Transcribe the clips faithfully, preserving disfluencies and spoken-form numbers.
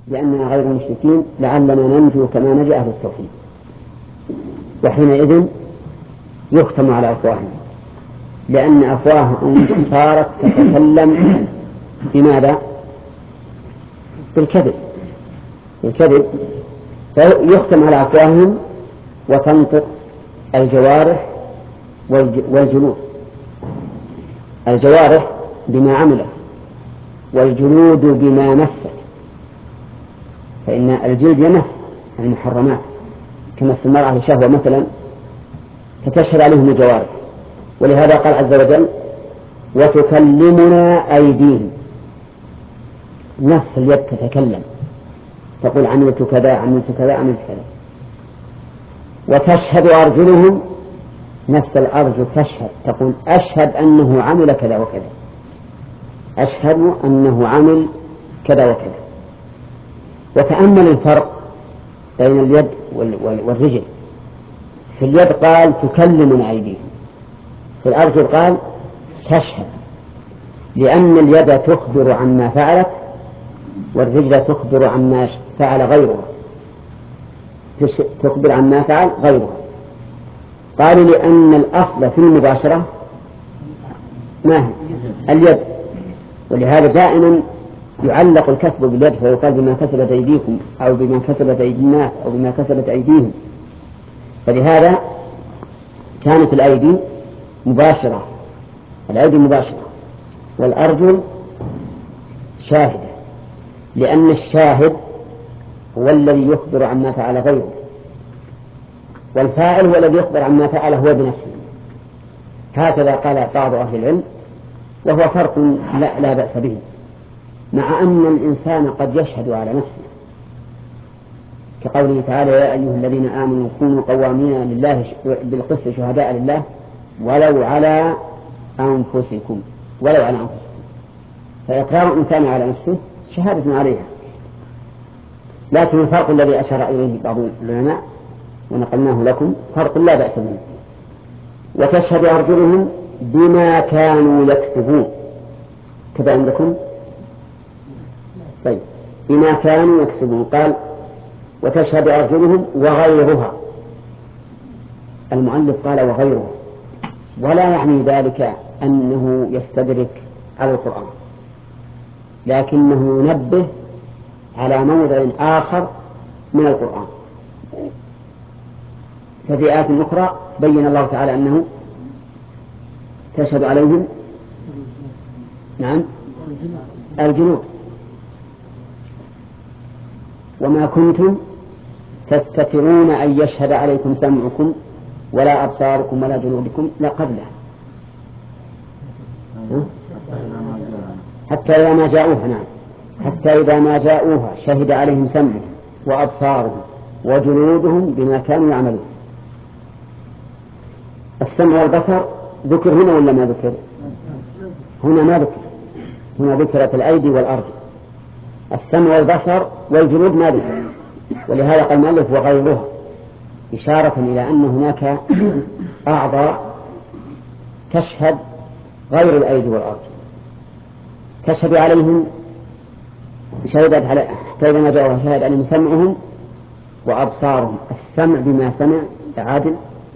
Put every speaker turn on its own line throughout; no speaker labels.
لأننا غير مشركين لعلنا ننجو كما نجا أهل التوحيد. وحينئذ يختم على أفواههم، لأن أفواههم صارت تتكلم بماذا؟ بالكذب بالكذب فيختم على أفواههم وتنطق الجوارح والجلود. الجوارح بما عملت والجلود بما مست، فإن الجلد يمس المحرمات كمس المرأة شهوة مثلا فتشهد عليهم الجوارح. ولهذا قال عز وجل وتكلمنا أيديهم. نفس اليد تتكلم تقول عملت كذا عملت كذا عملت كذا. وتشهد أرجلهم، نفس الأرجل تشهد تقول أشهد أنه عمل كذا وكذا، أشهد أنه عمل كذا وكذا. وتأمل الفرق بين اليد والرجل. في اليد قال تكلمنا أيديهم، في الأرجل قال تشهد، لأن اليد تخبر عما فعلت والرجل تخبر عما فعل غيرها، تخبر عما فعل غيرها. قالوا لأن الأصل في المباشرة ما هي اليد، ولهذا دائما يعلق الكسب باليد فيقال بما كسبت أيديكم أو بما كسبت أيدي الناس أو بما كسبت أيديهم. فلهذا كانت الأيدي مباشرة، الأيدي مباشرة والأرجل شاهدة، لأن الشاهد هو الذي يخبر عما فعل غيره، والفاعل هو الذي يخبر عما فعل هو بنفسه. هكذا قال بعض أهل العلم، وهو فرق لا, لا بأس به، مع أن الإنسان قد يشهد على نفسه، كقوله تعالى يا أيها الذين آمنوا كونوا قوامين لله بالقسط شهداء لله ولو على أنفسكم ولو على أنفسكم. فإقرار الإنسان على نفسه شهادة عليها. لكن الفرق الذي أشار إليه بعض العلماء ونقلناه لكم فرق لا بأس به. وتشهد أرجلهم بما كانوا يكسبون كذا عندكم؟ طيب بما كانوا يكسبون. قال وتشهد أرجلهم وغيرها. المؤلف قال وغيرها، ولا يعني ذلك أنه يستدرك على القرآن، لكنه ينبه على موضع آخر من القرآن. ففي آيات أخرى بين الله تعالى أنه تشهد عليهم نعم الجنود وما كنتم تستترون أن يشهد عليكم سمعكم ولا أبصاركم ولا جنودكم لا قبله حتى إذا ما جاءوها. نعم حتى إذا ما جاءوها شهد عليهم سمعهم وأبصارهم وجنودهم بما كانوا يعملون. السمع والبصر ذكر هنا ولا ما ذكر؟ هنا ما ذكر، هنا ذكرت الأيدي والأرض. السمع والبصر والجنود ما ذكر، ولهذا قال المؤلف وغيرها، إشارة إلى أن هناك أعضاء تشهد غير الأيدي والأرض، تشهد عليهم شهدت على حتى إذا ما جاءوها شهد عليهم سمعهم وأبصارهم. السمع بما سمع عادل،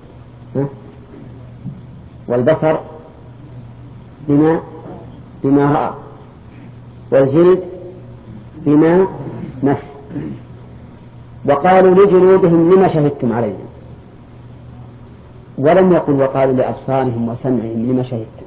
والبصر بما بما رأى، والجلد بما مس. وقالوا لجلودهم لما شهدتم عليهم، ولم يقل وقالوا لأبصارهم وسمعهم لما شهدتم،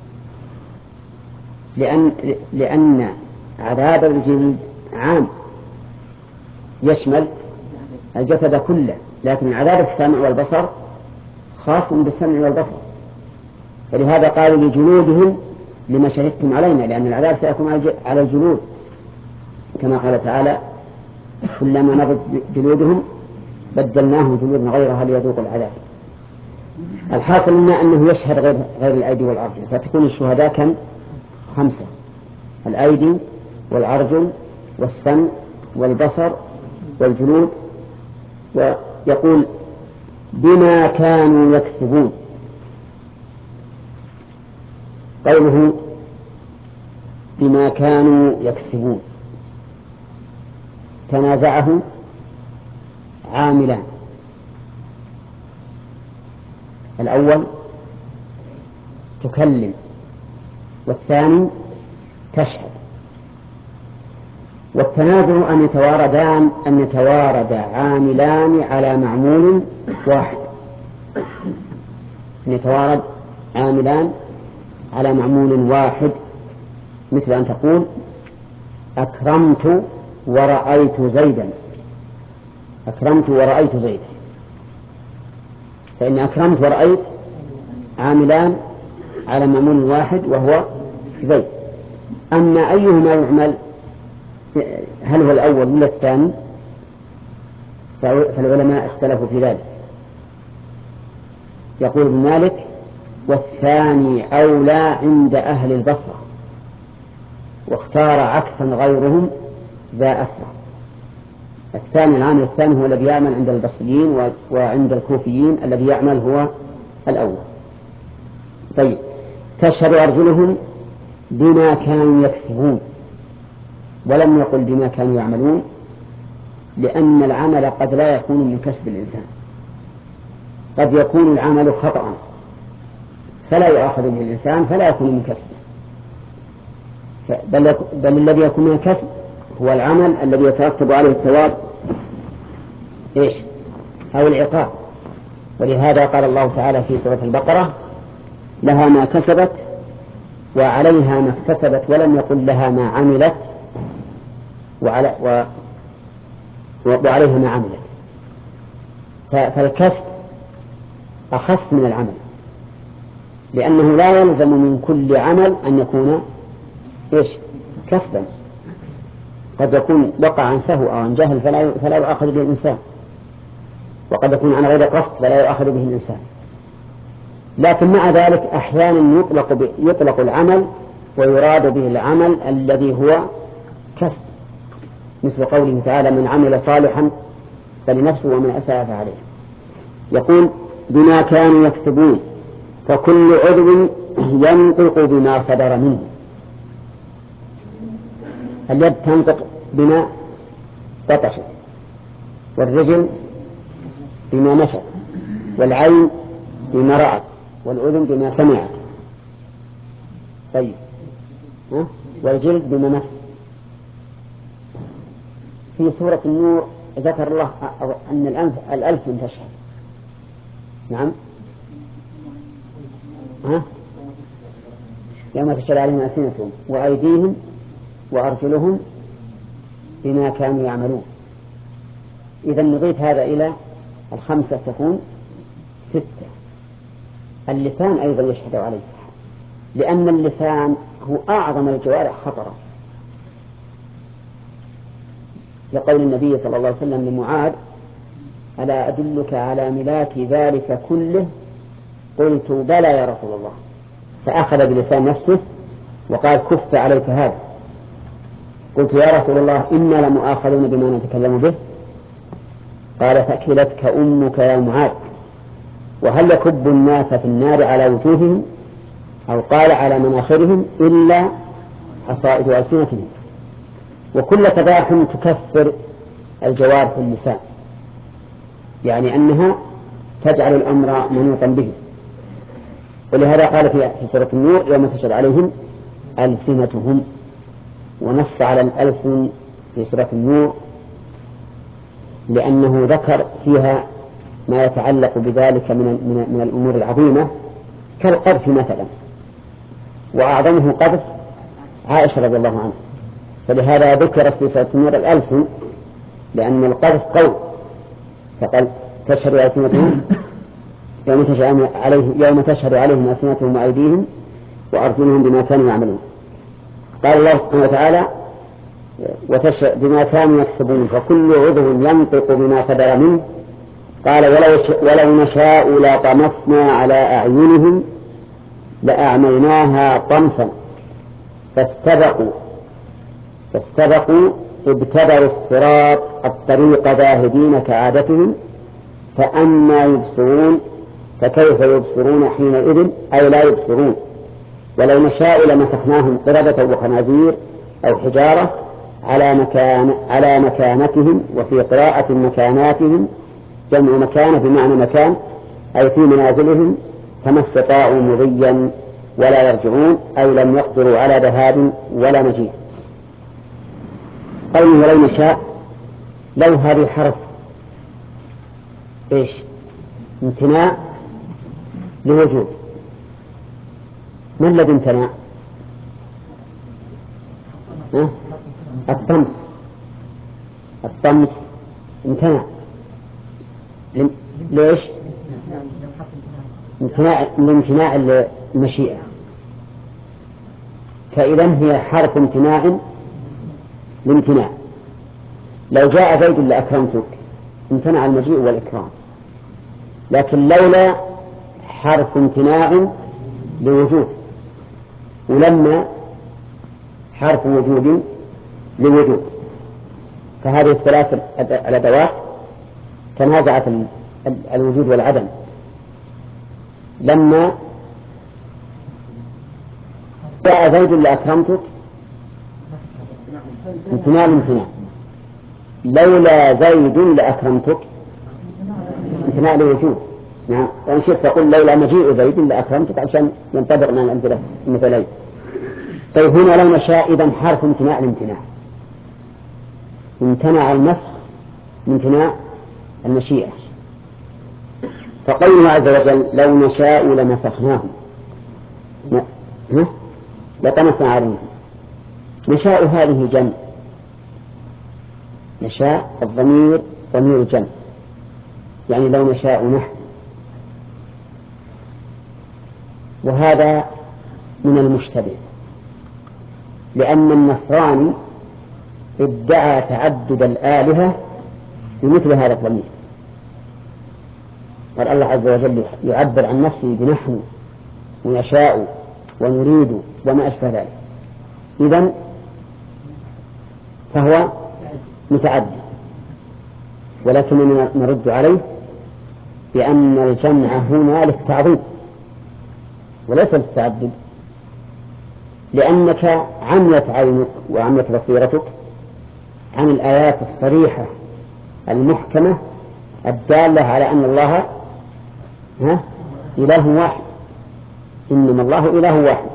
لأن, لأن عذاب الجلد عام يشمل الجسد كله، لكن عذاب السمع والبصر خاص بالسمع والبصر. فلهذا قالوا لجلودهم لما شهدتم علينا، لأن العذاب سيكون على الجلود، كما قال تعالى كلما نضجت جلودهم بدلناهم جلودا غيرها ليذوقوا العذاب. الحاصل لنا أنه يشهد غير, غير الأيدي والأرجل، فتكون الشهداء كم؟ خمسة: الأيدي والأرجل والسمع والبصر والجلود. ويقول بما كانوا يكسبون. قوله بما كانوا يكسبون تنازعه عاملان: الأول تكلم، والثاني تشهد. والتنازع أن يتواردان أن يتوارد عاملان على معمول واحد، أن يتوارد عاملان على معمول واحد، مثل أن تقول: أكرمت ورأيت زيدا. أكرمت ورأيت زيدا، فإن أكرمت ورأيت عاملان على معمول واحد وهو زيد. أما أيهما يعمل، هل هو الأول ولا الثاني؟ فالعلماء اختلفوا في ذلك. يقول ابن مالك: والثاني أولى عند أهل البصرة، واختار عكسا غيرهم ذا أسرع. الثاني العامل الثاني هو الذي يعمل عند البصريين، وعند الكوفيين الذي يعمل هو الأول. طيب، تشهد أرجلهم بما كانوا يكسبون، ولم يقل بما كانوا يعملون، لأن العمل قد لا يكون من كسب الإنسان، قد يكون العمل خطأ فلا يؤاخذ به الإنسان فلا يكون من كسبه، بل, بل الذي يكون من الكسب هو العمل الذي يترتب عليه الثواب إيش؟ أو العقاب. ولهذا قال الله تعالى في سورة البقرة: لها ما كسبت وعليها ما اكتسبت، ولم يقل لها ما عملت وعلى و وعليها ما عملت. فالكسب أخص من العمل، لأنه لا يلزم من كل عمل أن يكون إيش؟ كسبا. قد يكون وقع عن سهو أو عن جهل فلا فلا يؤاخذ به الإنسان، وقد يكون عن غير قصد فلا يؤاخذ به الإنسان. لكن مع ذلك أحيانا يطلق يطلق العمل ويراد به العمل الذي هو كسب، مثل قوله تعالى: من عمل صالحا فلنفسه ومن أساء فعليه. يقول: بما كانوا يكسبون، فكل عضو ينطق بما صدر منه. اليد تنطق بما بطشت، والرجل بما مشت، والعين بما رأت، والأذن بما سمعت. طيب، ها؟ والجلد بما مس. في سورة النور ذكر الله أن الأنف الألف تشهد. نعم، ها؟ يوم تشهد عليهم ألسنتهم وأيديهم وأرجلهم بما كانوا يعملون. إذا نضيف هذا إلى الخمسة تكون ستة. اللسان أيضا يشهد عليه، لأن اللسان هو أعظم الجوارح خطرا، لقول النبي صلى الله عليه وسلم لمعاذ: ألا أدلك على ملاك ذلك كله؟ قلت: بلى يا رسول الله. فأخذ بلسان نفسه وقال: كف عليك هذا. قلت: يا رسول الله، إنا لمؤاخذون بما نتكلم به. قال: ثكلتك أمك يا معاذ. وهل يكب الناس في النار على وجوههم، أو قال على مناخرهم، إلا حصائد ألسنتهم. وكل تباح تكفر الجوارح في اللسان، يعني أنها تجعل الأمر منوطا به. ولهذا قال في سورة النور: يوم تشهد عليهم ألسنتهم. ونص على الألسن في سورة النور لأنه ذكر فيها ما يتعلق بذلك من من الأمور العظيمة كالقذف مثلا، وأعظمه قذف عائشة رضي الله عنها. فلهذا ذكرت في سورة النور الألسن، لأن القذف قول، فقال: تشهد ألسنتهم يوم تشهد عليهم يوم تشهد عليهم ألسنتهم وأيديهم وأرجلهم بما كانوا يعملون. قال الله سبحانه وتعالى: بما كانوا يكسبون، فكل عضو ينطق بما صدر منه. قال: ولو, ولو نشاء لطمسنا على أعينهم لأعميناها طمسا فاستبقوا فاستبقوا ابتدروا الصراط الطريق ذاهبين كعادتهم فأنى يبصرون فكيف يبصرون حينئذ أي لا يبصرون. ولو نشاء لمسخناهم قردة وخنازير أو حجارة على مكان على مكانتهم، وفي قراءة مكاناتهم جمع مكان بمعنى مكان أي في منازلهم، فما استطاعوا مضيا ولا يرجعون أي لم يقدروا على ذهاب ولا مجيء. قوله لو نشاء، لو هذه حرف إيش؟ امتناع لوجود. ما الذي امتنع؟ أه؟ الطمس. الطمس امتنع. ليش؟ امتناع لامتناع المشيئة، فإذا هي حرف امتناع لامتناع. لو جاء زيد لأكرمتك امتنع المجيء والإكرام، لكن لولا حرف امتناع لوجود، ولما حرف وجود لوجود. فهذه الثلاث الأدوات تنازعت الوجود والعدم. لما جاء زيد لأكرمتك امتناع الامتناع، لولا زيد لأكرمتك امتناع لوجود. نعم، وإن شئت تقول لولا مجيء زيد لأكرمتك عشان ينطبق من الأمثلة المثلين. طيب هنا لو نشاء إذن حرف امتناع الامتناع، امتنع المسخ امتناع المشيئة. فقوله عز وجل لو نشاء لمسخناهم لطمسنا عليهم. نشاء هذه جمع، نشاء الضمير ضمير جمع، يعني لو نشاء نحن. وهذا من المشتبه، لأن النصراني ادعى تعدد الآلهة بمثل هذا الضمير. قال الله عز وجل يعبر عن نفسه بنحن ونشاء ونريد وما أشبه ذلك، إذن فهو متعدد. ولكننا نرد عليه بأن الجمع هنا للتعظيم وليس للتعدد، لأنك عميت عينك وعميت بصيرتك عن الآيات الصريحة المحكمة الدالة على أن الله ها إله واحد، إنما الله إله واحد.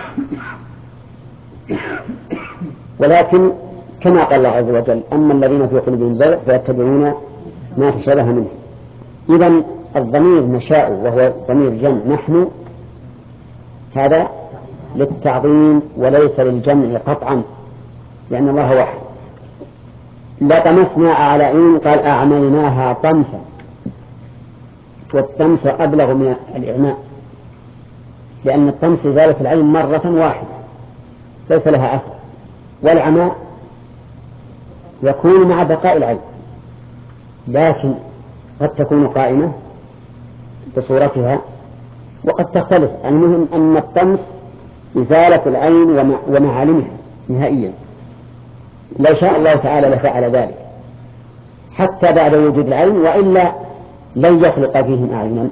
ولكن كما قال الله عز وجل أما الذين في قلوبهم زيغ فيتبعون ما تشابه منه. إذن الضمير نشاء وهو ضمير جمع نحن هذا للتعظيم وليس للجمع قطعا، لأن الله واحد. لا طمسنا على عين، قال أعملناها طمسا، والطمس أبلغ من الإعماء، لأن الطمس ذلك العين مرة واحدة ليس لها أثر، والعماء يكون مع بقاء العين، لكن قد تكون قائمة بصورتها وقد تختلف. المهم أن الطمس إزالة العين ومعالمها نهائيا. لو شاء الله تعالى لفعل ذلك حتى بعد وجود العين، وإلا لن يخلق فيهم أعينا.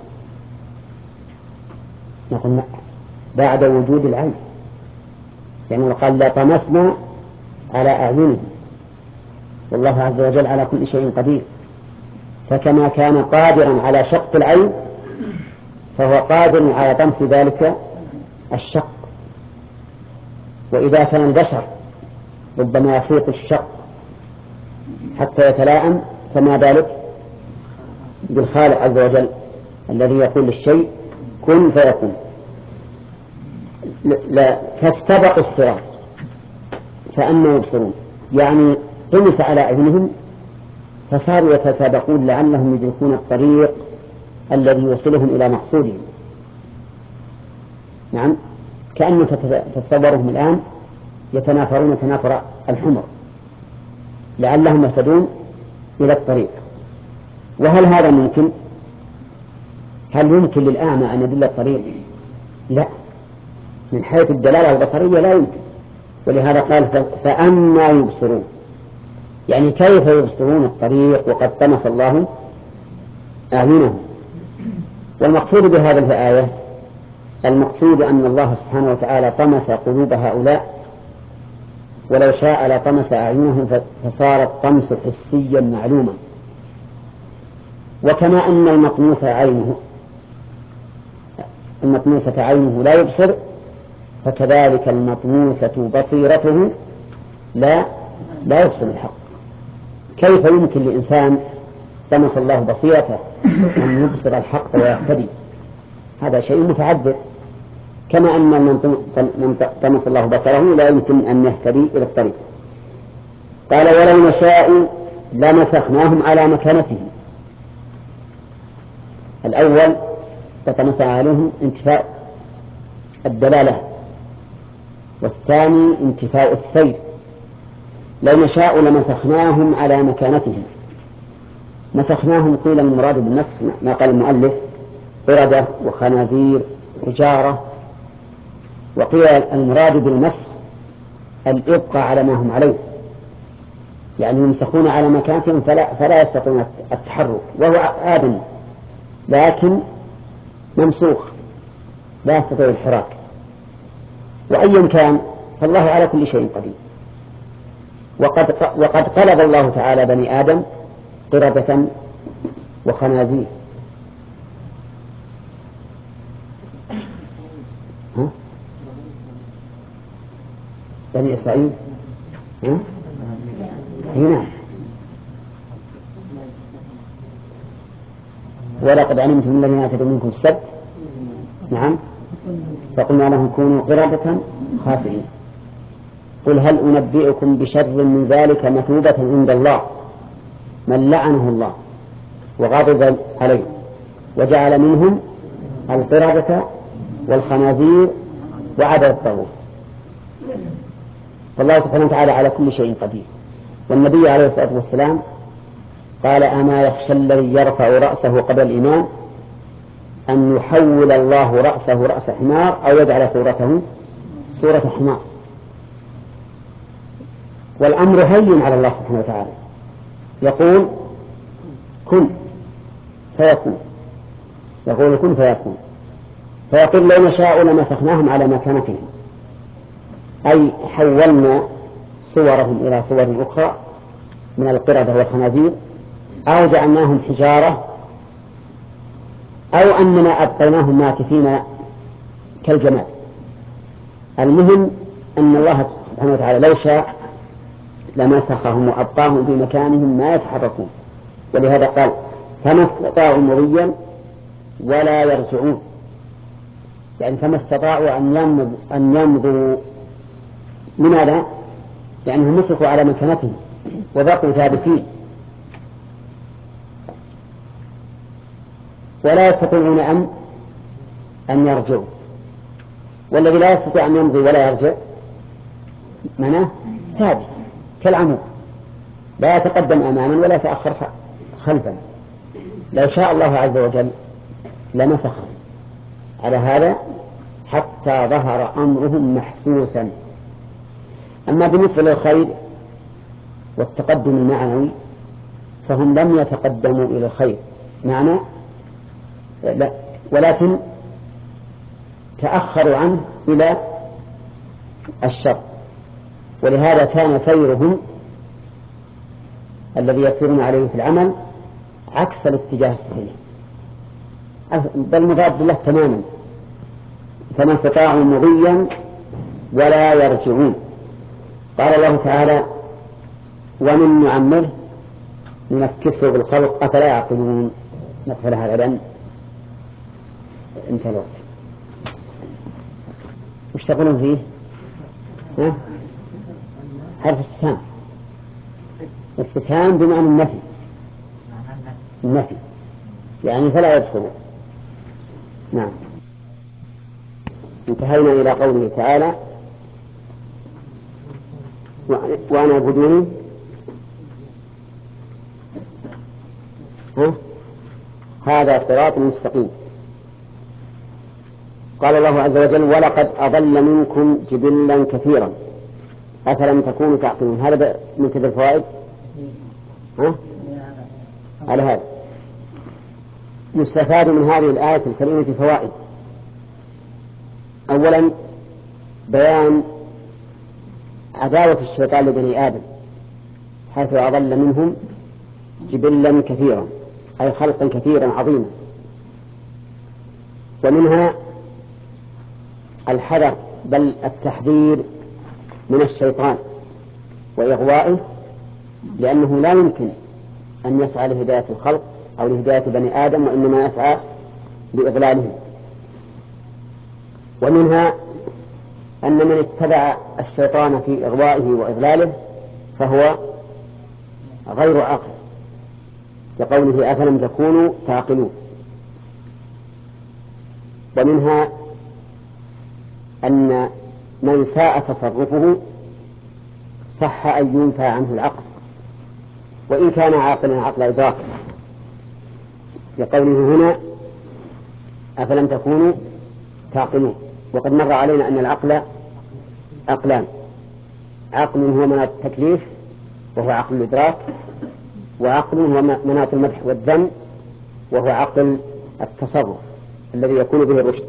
نقول بعد وجود العين، يعني قال لا طمسنا على أعينهم، والله عز وجل على كل شيء قدير. فكما كان قادرا على شق العين فهو قادر على طمس ذلك الشق. وإذا كان البشر ربما يفوق الشق حتى يتلائم، فما بالك بالخالق عز وجل الذي يقول للشيء كن فيكون. لا فاستبقوا الصراط فأما يبصرون، يعني طمس على أعينهم فصاروا يتسابقون لعلهم يدركون الطريق الذي يوصلهم إلى مقصودهم. نعم، كأنه تتصورهم الآن يتنافرون تنافر الحمر لعلهم يهتدون إلى الطريق. وهل هذا ممكن؟ هل يمكن للأعمى أن يدل الطريق؟ لا، من حيث الدلالة البصرية لا يمكن. ولهذا قال فأما يبصرون، يعني كيف يبصرون الطريق وقد طمس الله أعينهم. والمقصود بهذه الآية المقصود أن الله سبحانه وتعالى طمس قلوب هؤلاء ولو شاء لطمس أعينهم فصار الطمس حسيا معلوما. وكما أن المطموس عينه المطموسة عينه لا يبصر، فكذلك المطموسة بصيرته لا لا يبصر الحق. كيف يمكن لإنسان طمس الله بصيرته أن يبصر الحق ويهتدي؟ هذا شيء متعذر. كما أن من طمس الله بصره لا يمكن أن يهتدي إلى الطريق. قال ولو نشاء لمسخناهم على مكانتهم. الأول تطمس عليهم انتفاء الدلالة، والثاني انتفاء السير. لو نشاء لمسخناهم على مكانتهم. مسخناهم قيل المراد بالنسخ ما قال المؤلف قردة وخنازير حجارة، وقيل المراد بالمسخ الإبقاء على ما هم عليه، يعني يمسخون على مكانتهم فلا, فلا يستطيعون التحرك، وهو آدم لكن ممسوخ لا يستطيع الحراك. وأيا كان فالله على كل شيء قدير. وقد, وقد قلب الله تعالى بني آدم قردة وخنازير. ها؟ بني إسرائيل ها؟ هنا ولقد علمتم الذين اعتدوا منكم السبت نعم فقلنا لهم كونوا قردة خاسئين. قل هل أنبئكم بشر من ذلك مثوبة عند الله من لعنه الله وغضب عليه وجعل منهم القردة والخنازير وعبد الطاغوت. فالله سبحانه وتعالى على كل شيء قدير. والنبي عليه الصلاة والسلام قال أما يخشى الذي يرفع رأسه قبل الإمام أن يحول الله رأسه رأس حمار أو يجعل صورته صورة حمار. والأمر هين على الله سبحانه وتعالى، يقول كن فيكون، يقول كن فيكون. فيقول لو نشاء لمسخناهم على مكانتهم، أي حولنا صورهم إلى صور أخرى من القردة والخنازير، أو جعلناهم حجارة، أو أننا أبقيناهم ماكثين كالجماد. المهم أن الله سبحانه وتعالى لو شاء لمسخهم وأبقاهم في مكانهم ما يتحركون. ولهذا قال فما استطاعوا مضيا ولا يرجعون، يعني فما استطاعوا أن يمضوا. لماذا؟ لأنهم مسكوا على مكانتهم وبقوا ثابتين ولا يستطيعون أن أن يرجعوا. والذي لا يستطيع أن يمضي ولا يرجع معناه ثابت كالعمود، لا يتقدم أماما ولا يتأخر خلفا. لو شاء الله عز وجل لمسخهم على هذا حتى ظهر أمرهم محسوسا. أما بالنسبة للخير والتقدم المعنوي فهم لم يتقدموا إلى الخير معنى لا، ولكن تأخروا عنه إلى الشر. ولهذا كان سيرهم الذي يسيرون عليه في العمل عكس الاتجاه الصحيح، بل مضاد له تماما. فما استطاعوا مضيا ولا يرجعون. قال الله تعالى ومن نعمره ننكسه بالخلق أفلا يعقلون. نقفل هذا الآن انتهى الوقت. وش تقولون فيه؟ ها؟ حرف استفهام. استفهام بمعنى النفي، النفي يعني فلا يدخلوا. نعم. انتهينا إلى قوله تعالى وأنا اعبدوني. ها؟ هذا صراط مستقيم. قال الله عز وجل ولقد أضل منكم جبلا كثيرا أفلم تكونوا تعقلون. هذا من كذا الفوائد. ها؟ على هذا يستفاد من هذه الآية الكريمة فوائد. أولا بيان عداوة الشيطان لبني آدم حيث أضل منهم جبلا كثيرا أي خلقا كثيرا عظيما. ومنها الحذر بل التحذير من الشيطان وإغوائه، لأنه لا يمكن أن يسعى لهداية الخلق أو لهداية بني آدم، وإنما يسعى لإضلالهم. ومنها أن من اتبع الشيطان في إغوائه وإضلاله فهو غير عاقل، كقوله أفلم تكونوا تعقلون. ومنها أن من ساء تصرفه صح أن ينفى عنه العقل وإن كان عاقلا عقل إدراك، لقوله هنا أفلم تكونوا تعقلون. وقد مر علينا أن العقل عقلان: عقل هو مناط التكليف وهو عقل الإدراك، وعقل هو مناط المدح والذم وهو عقل التصرف الذي يكون به الرشد.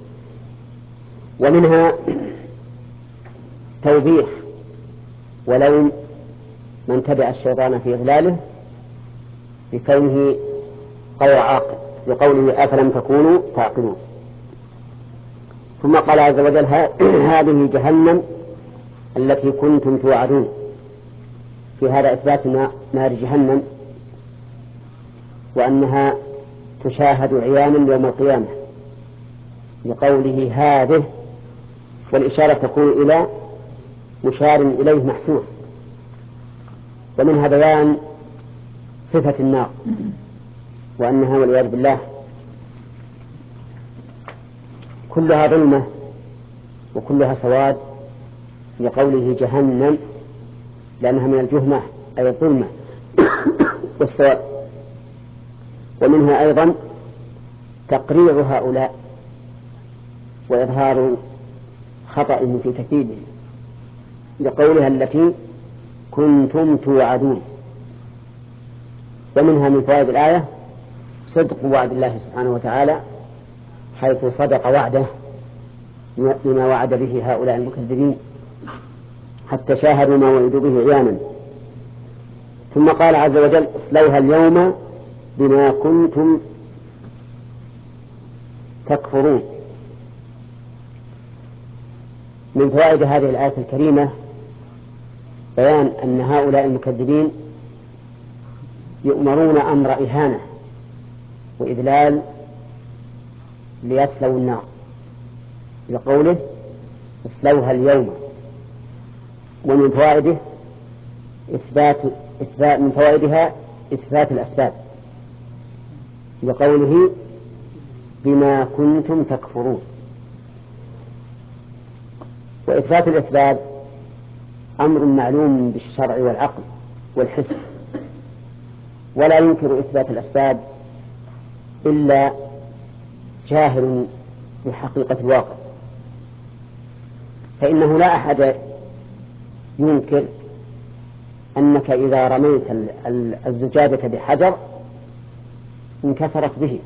ومنها توبيخ ولوم من تبع الشيطان في إضلاله بكونه غير عاقل، بقوله أفلم تكونوا تعقلون. ثم قال عز وجل هذه جهنم التي كنتم توعدون. في هذا إثبات نار جهنم وأنها تشاهد عيانا يوم القيامة لقوله هذه، والإشارة تكون إلى مشار إليه محسوس. ومنها بيان صفة النار وأنها والعياذ بالله كلها ظلمة وكلها سواد، لقوله جهنم لأنها من الجهمة أي الظلمة والسواد. ومنها أيضا تقرير هؤلاء وإظهار خطأ في تكذيبهم، لقولها التي كنتم توعدون. ومنها من فوائد الآية صدق وعد الله سبحانه وتعالى، حيث صدق وعده بما وعد به هؤلاء المكذبين حتى شاهدوا ما وعدوا به عيانا. ثم قال عز وجل اصلوها اليوم بما كنتم تكفرون. من فوائد هذه الآية الكريمة بيان أن هؤلاء المكذبين يؤمرون أمر إهانة وإذلال ليصلوا النار، لقوله اصلوها اليوم. ومن فوائده إثبات إثبات من فوائدها إثبات الأسباب، لقوله بما كنتم تكفرون. وإثبات الأسباب أمر معلوم بالشرع والعقل والحس، ولا ينكر إثبات الأسباب إلا جاهل بحقيقة الواقع، فإنه لا أحد ينكر أنك إذا رميت الزجاجة بحجر انكسرت به،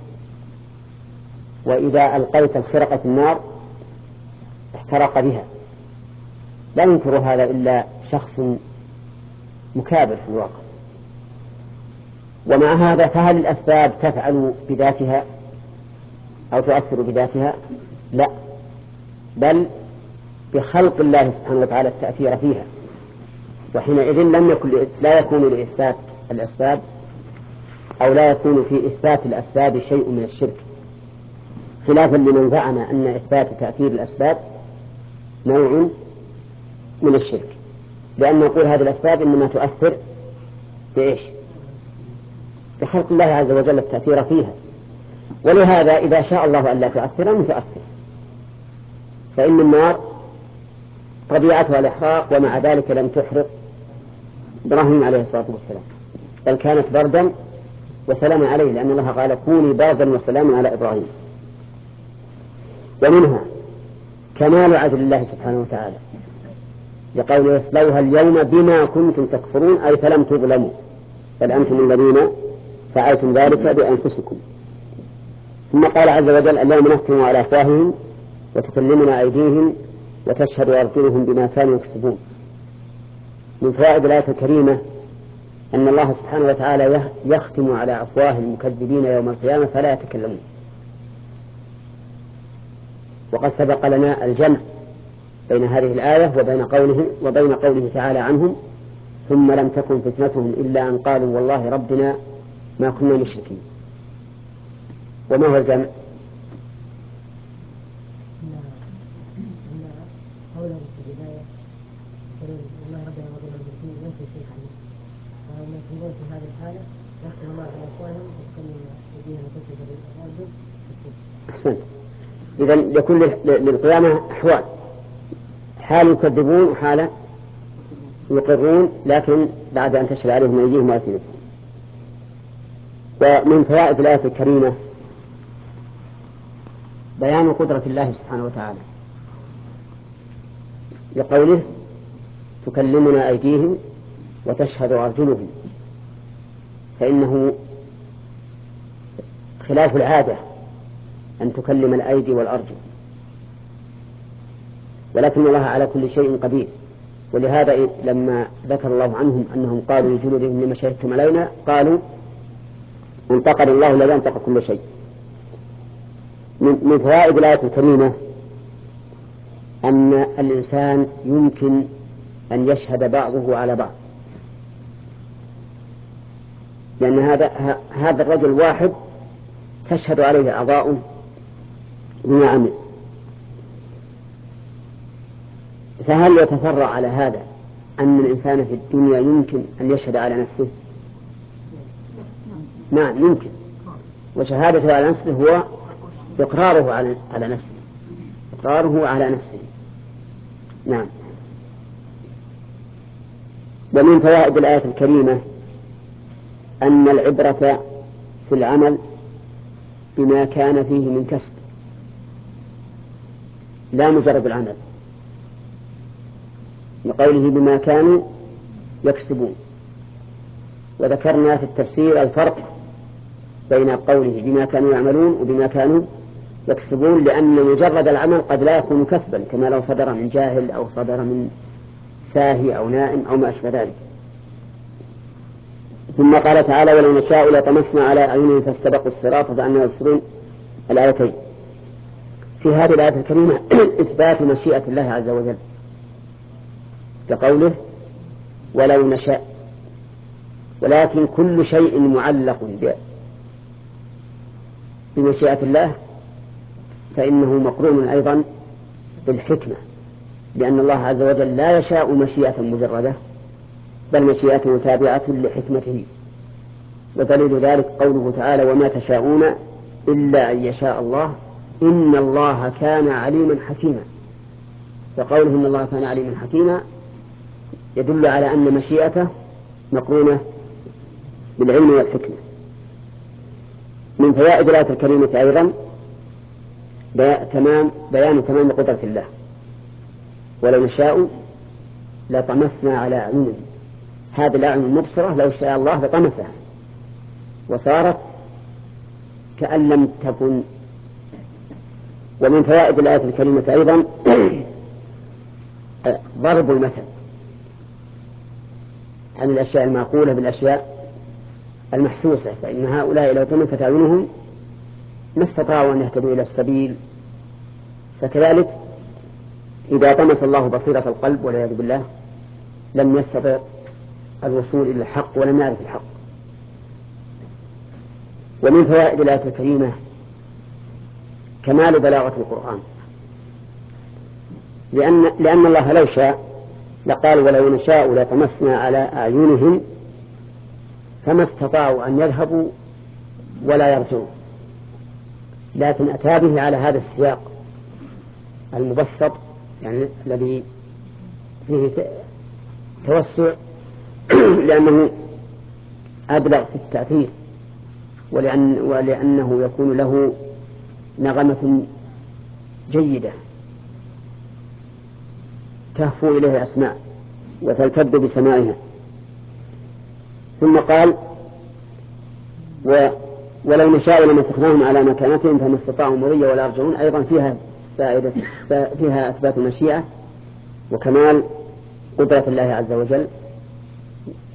وإذا ألقيت الخرقة في النار احترق بها. لا ينكر هذا إلا شخص مكابر في الواقع. ومع هذا فهل الأسباب تفعل بذاتها أو تؤثر بذاتها؟ لا، بل بخلق الله سبحانه وتعالى التأثير فيها، وحينئذ لم يكن لا يكون لإثبات الأسباب أو لا يكون في إثبات الأسباب شيء من الشرك، خلافا لمن زعم أن إثبات تأثير الأسباب نوع من الشرك، لأن نقول هذه الأسباب إنما تؤثر بإيش؟ بخلق الله عز وجل التأثير فيها. ولهذا إذا شاء الله أن لا تؤثر لم تؤثر، فإن النار طبيعتها الإحراق، ومع ذلك لم تحرق إبراهيم عليه الصلاة والسلام، بل كانت بردا وسلاما عليه، لأن الله قال كوني بردا وسلاما على إبراهيم. ومنها كمال عدل الله سبحانه وتعالى، لقوله يصلوها اليوم بما كنتم تكفرون، أي فلم تظلموا بل أنتم الذين فعلتم ذلك بأنفسكم. ثم قال عز وجل اليوم نختم على أفواههم وتكلمنا أيديهم وتشهد أرجلهم بما كانوا يكسبون. من فوائد الآية الكريمة أن الله سبحانه وتعالى يختم على أفواه المكذبين يوم القيامة فلا يتكلمون. وقد سبق لنا الجمع بين هذه الآية وبين قوله, وبين قوله تعالى عنهم ثم لم تكن فتنتهم إلا أن قالوا والله ربنا ما كنا مشركين. وما هو الجمع؟ قوله في البداية والله ربنا ما كنا مشركين ينفي الشيء عنه، وهم يكونون في هذه الحالة يختم الله على أفواههم وتكلم أيديهم وتكتب بالأرض. أحسنت. إذن يكون للقيامة أحوال، حال يكذبون وحال يقرون لكن بعد أن تشهد عليهم أيديهم وألسنتهم. ومن فوائد الآية الكريمة بيان قدرة الله سبحانه وتعالى لقوله تكلمنا أيديهم وتشهد أرجلهم، فإنه خلاف العادة أن تكلم الأيدي والأرجل، ولكن الله على كل شيء قدير. ولهذا لما ذكر الله عنهم أنهم قالوا لجلودهم لما شهدتم علينا قالوا انتقل الله الذي انطق كل شيء. من فوائد الآية الكريمة أن الإنسان يمكن أن يشهد بعضه على بعض، لأن هذا هذا الرجل واحد تشهد عليه أعضاؤه بما عمل، فهل يتفرع على هذا أن الإنسان في الدنيا يمكن أن يشهد على نفسه؟ نعم يمكن، وشهادته على نفسه هو إقراره على نفسه، إقراره على نفسه. نعم. ومن فوائد الآية الكريمة أن العبرة في العمل بما كان فيه من كسب لا مجرد العمل، لقوله بما كانوا يكسبون. وذكرنا في التفسير الفرق بين قوله بما كانوا يعملون وبما كانوا يكسبون، لأن مجرد العمل قد لا يكون كسبا كما لو صدر من جاهل أو صدر من ساهي أو نائم أو ما أشبه ذلك. ثم قال تعالى ولو نشاء لطمسنا على أعينهم فاستبقوا الصراط فجعلنا يبصرون الآيتين. في هذه الآية الكريمة إثبات مشيئة الله عز وجل كقوله ولو نشاء، ولكن كل شيء معلق بمشيئة الله فإنه مقرون أيضا بالحكمة، لأن الله عز وجل لا يشاء مشيئة مجردة بل مشيئته تابعة لحكمته. ودليل ذلك قوله تعالى وما تشاءون إلا أن يشاء الله إن الله كان عليما حكيما. فقوله إن الله كان عليما حكيما يدل على أن مشيئته مقرونة بالعلم والحكمة. من فوائد الآية الكريمة أيضا تمام بيان تمام قدرة الله. ولو نشاء لطمسنا على أعينهم، هذه الأعين المبصرة لو شاء الله لطمسها وصارت كأن لم تكن. ومن فوائد الآية الكريمة أيضا ضرب المثل عن الأشياء المعقولة بالأشياء المحسوسة، فإن هؤلاء لو طمست أعينهم ما استطاعوا أن يهتدوا إلى السبيل، فكذلك إذا طمس الله بصيرة القلب والعياذ بالله لم يستطع الوصول إلى الحق ولم يعرف الحق. ومن فوائد الآية الكريمة كمال بلاغة القرآن، لأن, لأن الله لو شاء لقال ولو نشاء لطمسنا على أعينهم فما استطاعوا أن يذهبوا ولا يرجعوا، لكن أتى به على هذا السياق المبسط يعني الذي فيه توسع لأنه أبلغ في التأثير، ولأن ولأنه يكون له نغمة جيدة تهفو إليه أسماء وتلتد بسمائها. ثم قال و ولو نشاء لمسخناهم على مكانتهم فما استطاعوا مضيا ولا يرجعون، أيضا فيها فائدة فيها أثبات مشيئة وكمال قدرة الله عز وجل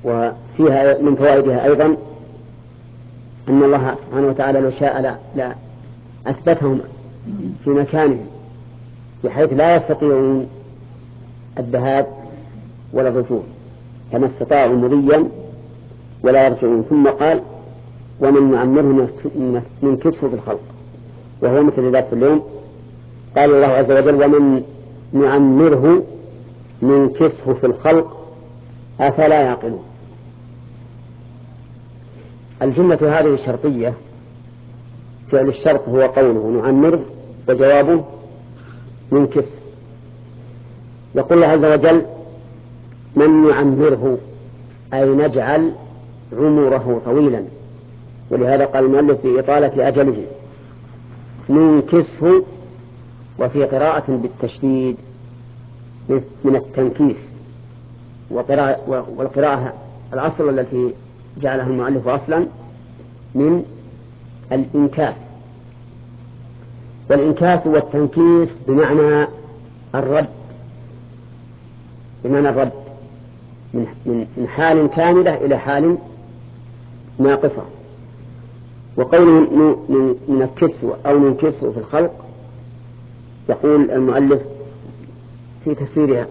وفيها من فوائدها أيضا أن الله سبحانه وتعالى لو شاء لا, لا أثبتهم في مكانهم بحيث لا يستطيعون الذهاب ولا الرجوع كما استطاعوا مضيا ولا يرجعون. ثم قال ومن نعمره ننكسه في الخلق، وهو مثل ذات اليوم. قال الله عز وجل ومن نعمره ننكسه في الخلق أفلا يعقلون. الجملة هذه شرطية، فعل الشرط هو قوله نعمره وجوابه ننكسه. يقول الله عز وجل من نعمره أي نجعل عمره طويلا، ولهذا قال المؤلف في إطالة أجله. ننكسه وفي قراءة بالتشديد من التنكيس، وقراءة والقراءة الأصل التي جعلها المؤلف أصلا من الإنكاس، والإنكاس والتنكيس بمعنى الرد، بمعنى الرد من, من, من حال كاملة إلى حال ناقصة. وقوله ننكسه أو ننكسه في الخلق يقول المؤلف في تفسيرها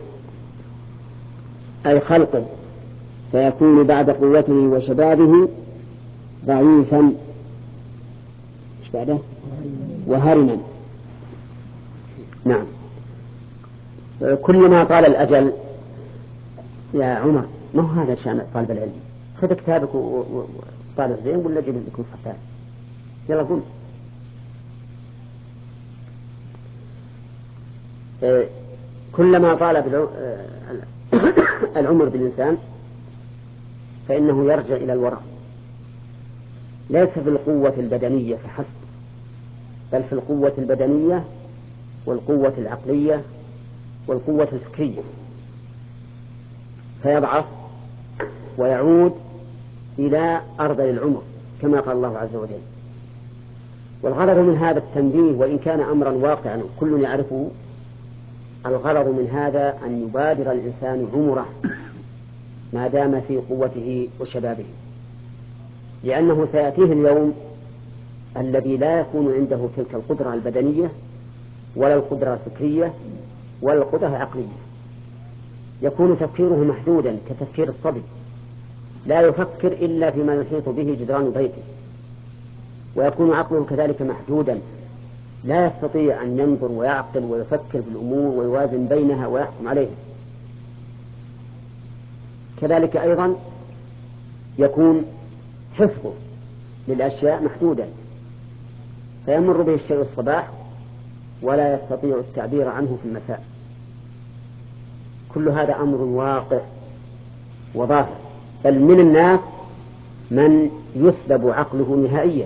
أي خلقه، فيكون بعد قوته وشبابه ضعيفا ايش بعده وهرما. نعم. كلما طال الأجل يا عمر، ما هو هذا شأن طالب العلم، خذ كتابك وطالب زين ولا جيب لكم فتاة، يلا قم. كلما طال العمر بالإنسان فإنه يرجع إلى الورع، ليس في القوة البدنية فحسب، بل في القوة البدنية والقوة العقلية والقوة الفكرية، فيضعف ويعود إلى أرذل العمر كما قال الله عز وجل. والغرض من هذا التنبيه وإن كان أمرا واقعا كل يعرفه، الغرض من هذا أن يبادر الإنسان عمره ما دام في قوته وشبابه، لأنه سيأتيه اليوم الذي لا يكون عنده تلك القدرة البدنية ولا القدرة الفكرية ولا القدرة العقلية، يكون تفكيره محدودا كتفكير الصبي، لا يفكر إلا فيما يحيط به جدران بيته، ويكون عقله كذلك محدودا، لا يستطيع أن ينظر ويعقل ويفكر في الأمور ويوازن بينها ويحكم عليها. كذلك أيضا يكون حفظه للأشياء محدودا، فيمر به الشيء الصباح ولا يستطيع التعبير عنه في المساء. كل هذا أمر واقع وظاهر، بل من الناس من يسلب عقله نهائيا،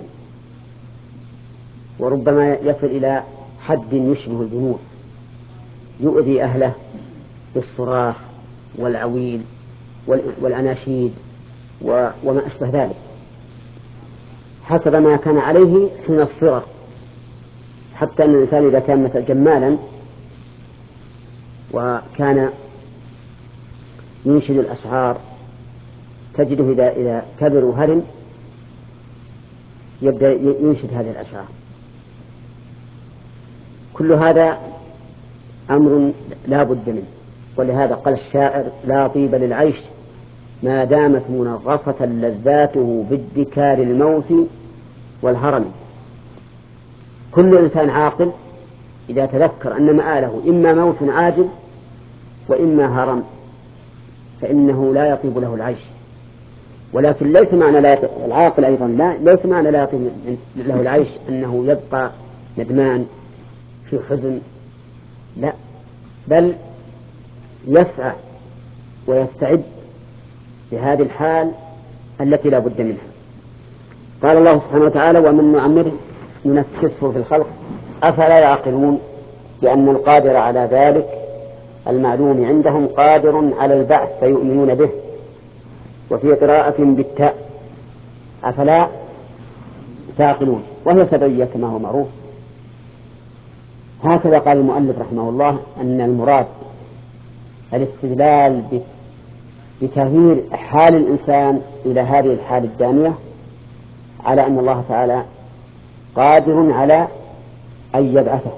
وربما يصل إلى حد يشبه الجنون، يؤذي أهله بالصراخ والعويل والأناشيد وما أشبه ذلك حسب ما كان عليه حين الصغر، حتى أن الإنسان إذا كان مثلا جمالا وكان ينشد الأشعار تجده إذا إذا كبر وهرم يبدأ ينشد هذه الأشعار. كل هذا أمر لا بد منه، ولهذا قال الشاعر لا طيب للعيش ما دامت منغصة لذاته بادكار الموت والهرم. كل إنسان عاقل إذا تذكر أن مآله إما موت عاجل وإما هرم فإنه لا يطيب له العيش. ولكن ليس معنى لا يطيب العاقل أيضا لا ليس معنى لا يطيب له العيش أنه يبقى ندمان في حزن، لا، بل يسعى ويستعد لهذه الحال التي لا بد منها. قال الله سبحانه وتعالى ومن نعمره ننكسه في الخلق أفلا يعقلون، لأن القادر على ذلك المعلوم عندهم قادر على البعث فيؤمنون به. وفي قراءة بالتاء أفلا تعقلون وهي سبعية كما هو معروف. هكذا قال المؤلف رحمه الله أن المراد الاستدلال بتغيير حال الإنسان إلى هذه الحال الدانية، على أن الله تعالى قادر على أن يبعثه.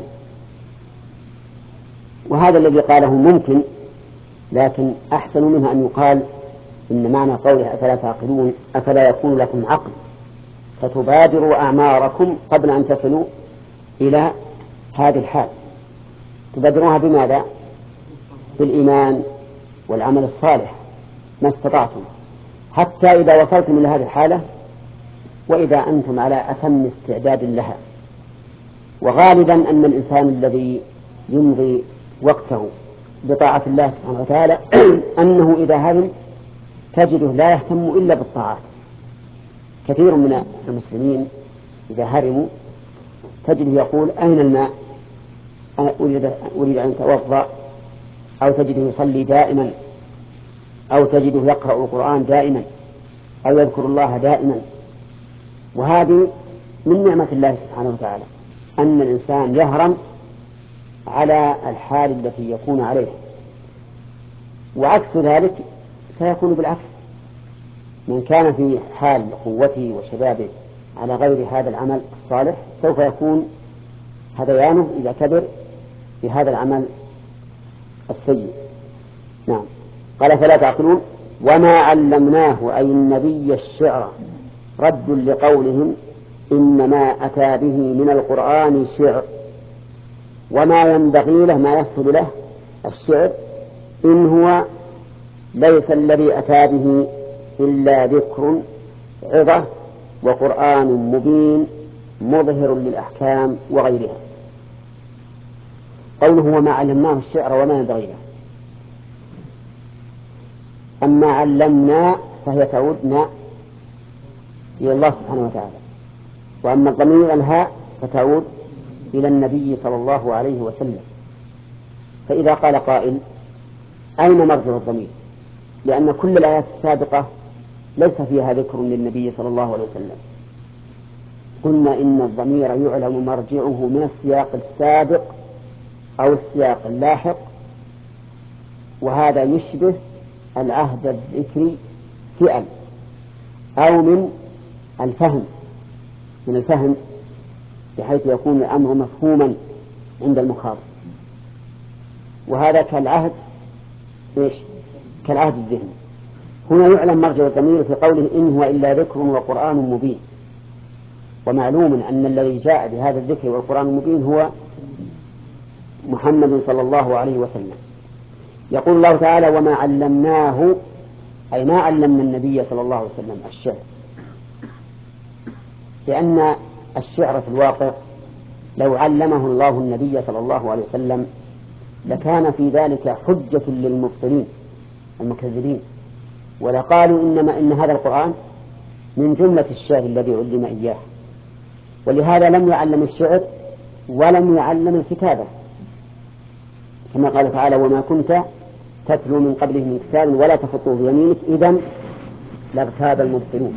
وهذا الذي قاله ممكن، لكن أحسن منها أن يقال إن معنى قوله أفلا تعقلون أفلا يكون لكم عقل فتبادروا أعماركم قبل أن تصلوا إلى هذه الحال. تبادروها بماذا؟ بالإيمان والعمل الصالح ما استطعتم، حتى إذا وصلتم إلى هذه الحالة وإذا أنتم على أتم استعداد لها. وغالبا أن الإنسان الذي يمضي وقته بطاعة الله سبحانه وتعالى أنه إذا هرم تجده لا يهتم إلا بالطاعات. كثير من المسلمين إذا هرموا تجده يقول أين الماء؟ أنا أريد, أريد أن أتوضأ، أو تجده يصلي دائما، أو تجده يقرأ القرآن دائما، أو يذكر الله دائما. وهذه من نعمة الله سبحانه وتعالى أن الإنسان يهرم على الحال التي يكون عليه. وعكس ذلك سيكون بالعكس، من كان في حال قوته وشبابه على غير هذا العمل الصالح سوف يكون هذيانه إذا كبر بهذا العمل السيء. نعم. قال فلا تعقلون وما علمناه أي النبي الشعر رد لقولهم إنما أتى به من القرآن شعر، وما ينبغي له ما يحصل له الشعر إن هو ليس الذي أتى به إلا ذكر عظة وقرآن مبين مظهر للأحكام وغيرها. قوله وما علمناه الشعر وما ينبغي له، أما علمنا فهي تعودنا إلى الله سبحانه وتعالى، وأما الضمير الهاء فتعود إلى النبي صلى الله عليه وسلم. فإذا قال قائل أين مرجع الضمير؟ لأن كل الآيات السابقة ليس فيها ذكر للنبي صلى الله عليه وسلم. قلنا إن الضمير يعلم مرجعه من السياق السابق أو السياق اللاحق، وهذا يشبه العهد الذكري فئل، أو من الفهم من الفهم بحيث يكون الأمر مفهوما عند المخاطب. وهذا كالعهد إيش؟ كالعهد الذهني. هنا يعلم مرجع الضمير في قوله إن هو إلا ذكر وقرآن مبين، ومعلوم أن الذي جاء بهذا الذكر والقرآن المبين هو محمد صلى الله عليه وسلم. يقول الله تعالى وما علمناه أي ما علمنا النبي صلى الله عليه وسلم الشعر، لأن الشعر في الواقع لو علمه الله النبي صلى الله عليه وسلم لكان في ذلك حجة للمبطلين المكذبين، ولقالوا إنما إن هذا القرآن من جملة الشعر الذي علم إياه. ولهذا لم يعلم الشعر ولم يعلم الكتابة، كما قال تعالى وما كنت تتلو من قبله من كتاب ولا تخطوه بيمينك إذن لارتاب المبطلون.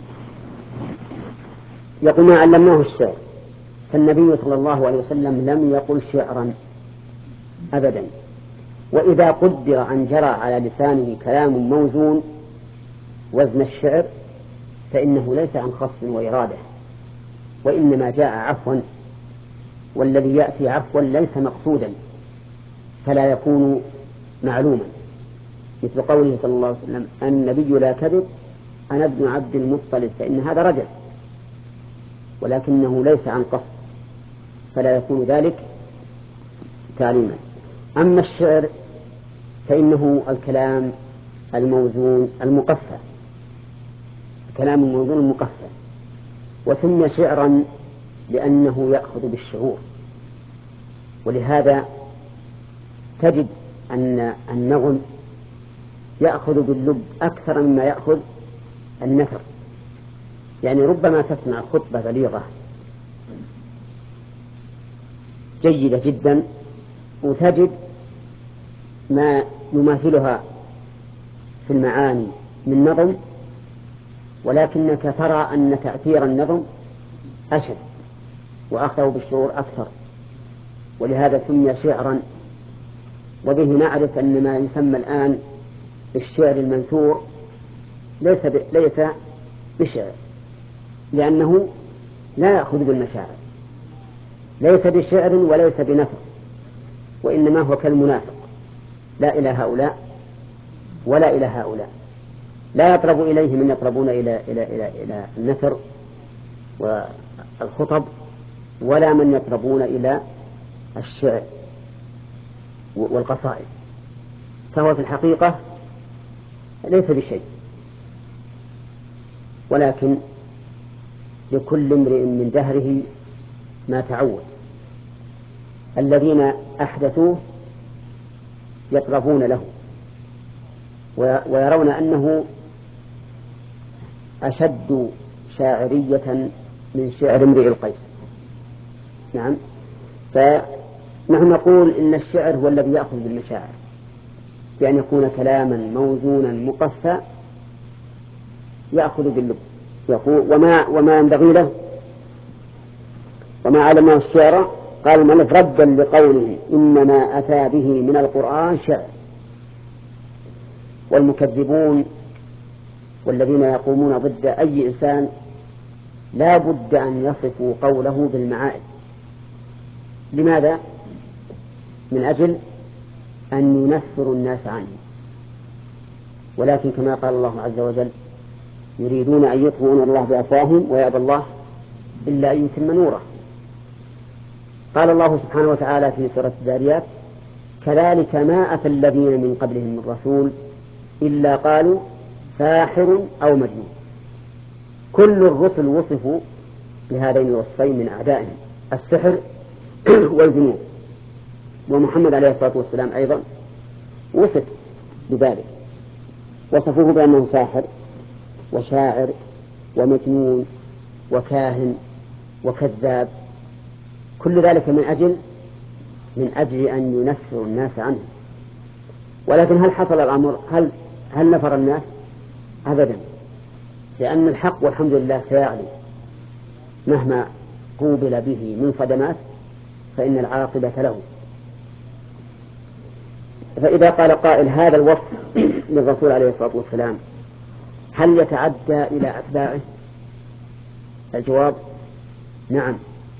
يقول ما علمناه الشعر، فالنبي صلى الله عليه وسلم لم يقل شعرا أبدا. وإذا قدر أن جرى على لسانه كلام موزون وزن الشعر فإنه ليس عن خصف وإرادة، وإنما جاء عفوا، والذي يأتي عفوا ليس مقصودا فلا يكون معلوما، مثل قوله صلى الله عليه وسلم النبي لا كذب أنا ابن عبد المطلب، فإن هذا رجل ولكنه ليس عن قصد فلا يكون ذلك تعليما. أما الشعر فإنه الكلام الموزون المقفى، الكلام الموزون المقفى، وسمي شعرا لأنه يأخذ بالشعور. ولهذا تجد أن النغم يأخذ باللب أكثر مما يأخذ النثر. يعني ربما تسمع خطبة بليغة جيدة جدا وتجد ما يماثلها في المعاني من نظم، ولكنك ترى أن تأثير النظم أشد وأخذه بالشعور أكثر، ولهذا سمي شعرا. وبه نعرف أن ما يسمى الآن الشعر المنثور ليس ليس بشعر، لأنه لا يأخذ بالمشاعر، ليس بشعر وليس بنثر، وإنما هو كالمنافق، لا إلى هؤلاء ولا إلى هؤلاء، لا يطرب إليه من يطربون إلى إلى إلى إلى النثر والخطب، ولا من يطربون إلى الشعر والقصائد، فهو في الحقيقة ليس بشيء، ولكن لكل امرئ من دهره ما تعود. الذين أحدثوه يطربون له ويرون أنه أشد شاعرية من شعر امرئ القيس. نعم، فنحن نقول إن الشعر هو الذي يأخذ بالمشاعر، بأن يكون كلاما موزونا مقفى يأخذ باللب، يقول وما وما ينبغي له وما علمه الشعر. قال المؤلف ردا لقوله إنما أتى به من القرآن شعر. والمكذبون والذين يقومون ضد أي إنسان لا بد أن يصفوا قوله بالمعائب. لماذا؟ من أجل أن ينفروا الناس عنه، ولكن كما قال الله عز وجل يريدون أن يطفئوا الله بأفواههم ويأبى الله إلا أن يتم نوره. قال الله سبحانه وتعالى في سورة الذاريات كذلك ما أتى الذين من قبلهم من رسول إلا قالوا ساحر أو مجنون. كل الرسل وصفوا بهذين الوصفين من أعدائهم، السحر والجنون، ومحمد عليه الصلاة والسلام أيضا وصف بذلك، وصفوه بأنه ساحر وشاعر ومجنون وكاهن وكذاب، كل ذلك من أجل من أجل أن ينفروا الناس عنه. ولكن هل حصل الأمر؟ هل هل نفر الناس؟ أبدا، لأن الحق والحمد لله سيعلو مهما قوبل به من صدمات، فإن العاقبة له. فإذا قال قائل هذا الوصف للرسول عليه الصلاة والسلام هل يتعدى إلى أتباعه؟ الجواب نعم،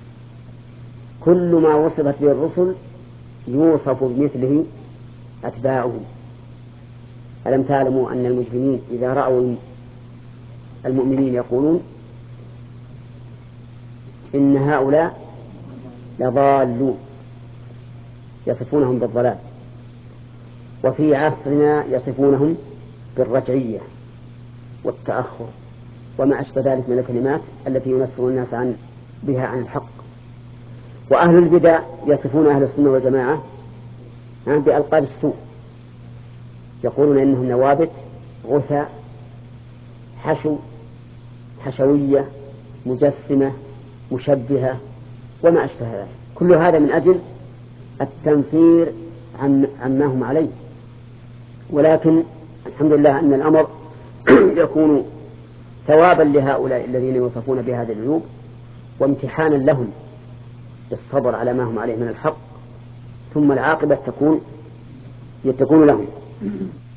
كل ما وصفت به الرسل يوصف بمثله أتباعهم. ألم تعلموا أن المجرمين إذا رأوا المؤمنين يقولون إن هؤلاء لضالون، يصفونهم بالضلال، وفي عصرنا يصفونهم بالرجعية والتأخر وما أشبه ذلك من الكلمات التي ينفر الناس عن بها عن الحق. وأهل البدع يصفون أهل السنة والجماعة بألقاب السوء، يقولون إنهم نوابت غثاء حشو حشوية مجسمة مشبهة وما أشبه ذلك. كل هذا من أجل التنفير عن عما هم عليه. ولكن الحمد لله أن الأمر يكون ثوابا لهؤلاء الذين يوصفون بهذه العيوب، وامتحانا لهم بالصبر على ما هم عليه من الحق، ثم العاقبة تكون تكون لهم.